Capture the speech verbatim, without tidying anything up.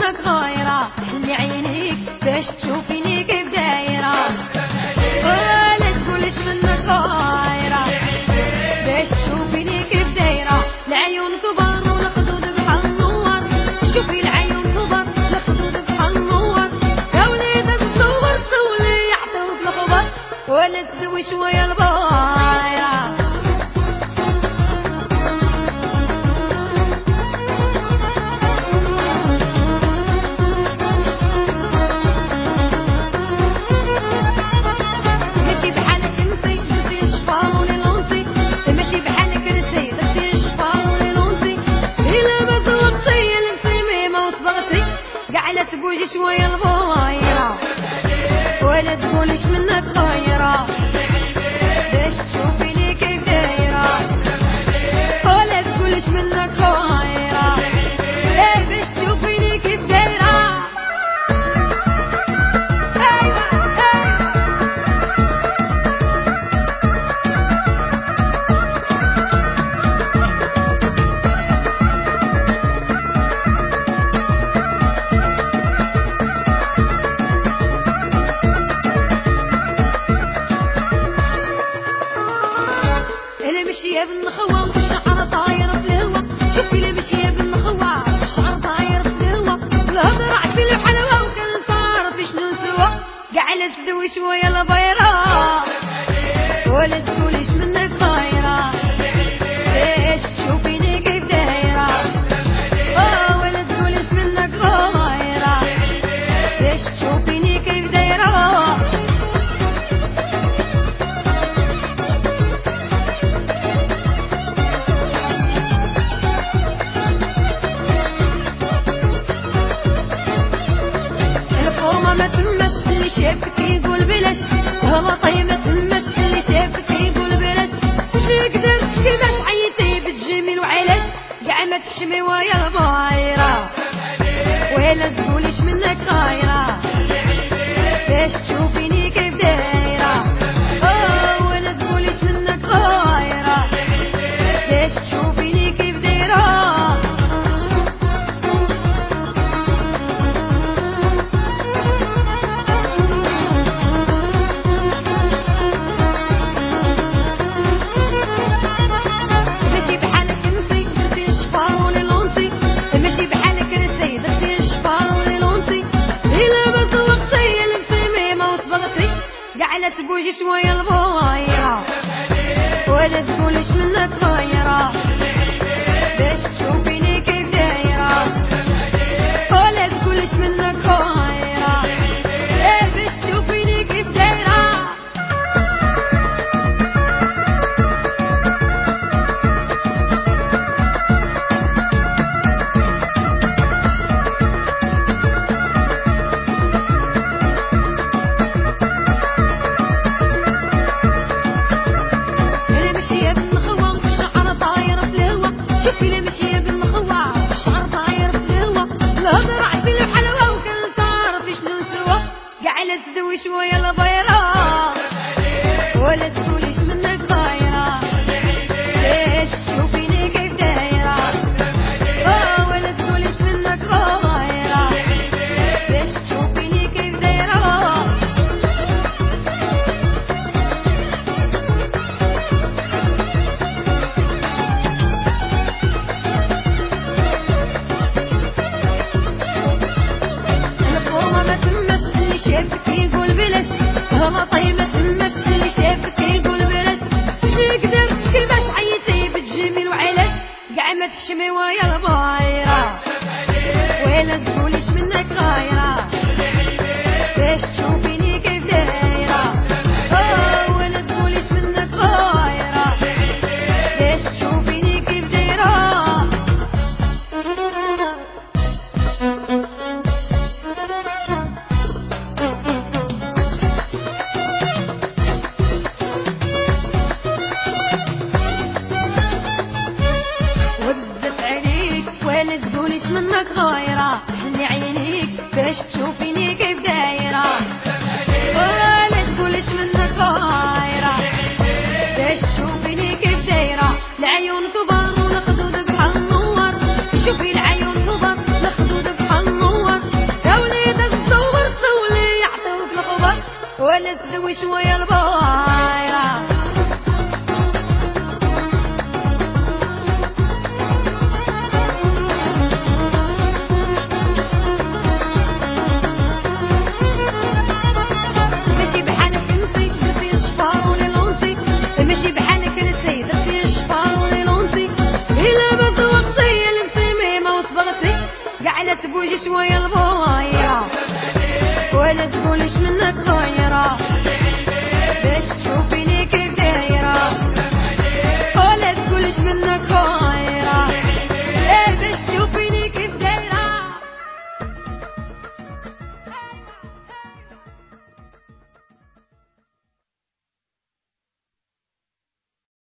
منك غايرة، خلي عينيك باش تشوفيني كيف دايرة، ولا تقولش منك غايرة باش تشوفيني كيف دايرة. العيون كبار والخدود بحال النور، شوفي العيون كبار والخدود بحال النور، يا وليد الصور صولي يعطيوك الخبر، ولا تزوي شوية البايرة. لا تقولي شوية البايرة ولا تقوليش منك غايرة باش تشوفيني كيف دايرة، ولا تقوليش منك غايرة ايه باش تشوفيني كيف دايرة. ايوه ايوه مشية بالنخوة والشعر طاير في الهوا، شوفي لي مشية بالنخوة والشعر طاير في الهوا، الهضرة عسل وحلوة وكان صار في شنو سوا، قاع لا تدوي شوية البايرة ولا تقوليش منك غايرة باش تشوفيني كيف دايرة، اه ولا تقوليش منك غايرة باش تشوفيني كيف دايرة. ما تمش اللي شافك يقول بلاش، هلا طيب ما تمش اللي شافك يقول بلاش، وش يقدر كلماش عيتي بالجميل وعلاش، قاع ما تشمي ويا البايرة ولا تقوليش منك غايرة باش تشوفيني كيف دايرة، اه ولا تقوليش منك غايرة باش تشوفيني كيف دايرة. لا تقولي شوية البايرة ولا تقوليش منك غايرة باش تشوفيني كيف دايرة، ولا تقوليش منك غايرة ايه باش تشوفيني كيف دايرة. شوفي لي مشية بالنخوة والشعر طاير في الهوا، الهضرة عسل وحلوة وكان صار في شنو سوا، قاع لا تدوي شوية البايرة ولا تقوليش منك غايرة باش تشوفيني كيف دايرة، اه ولا تقوليش منك غايرة باش تشوفيني كيف دايرة. شافك يقول بلاش، هلا طيب ما تمش اللي شافك يقول بلاش، وش يقدر كلماش عيتي بالجميل وعلاش، قاع ما تحشمي ويا البايرة ولا تقوليش منك غايرة باش تشوفيني كيف دايرة، اه ولا تقوليش منك غايرة باش تشوفيني كيف دايرة. ولا تقوليش منك غايرة، خلي عينيك باش تشوفيني كيف دايرة، ولا تقوليش منك غايرة باش تشوفيني كيف دايرة. العيون كبار والخدود بحال النور، شوفي العيون كبار والخدود بحال النور، تبوي شويه البايره. ماشي بحالك انتي درتي الشفار وليلونتي، ماشي بحالك انتي درتي الشفار وليلونتي، الا بس وقتي لبسي ميمه وصبغتي كاع لا تبوجي شويه البايره ولا تقوليش منك غيره.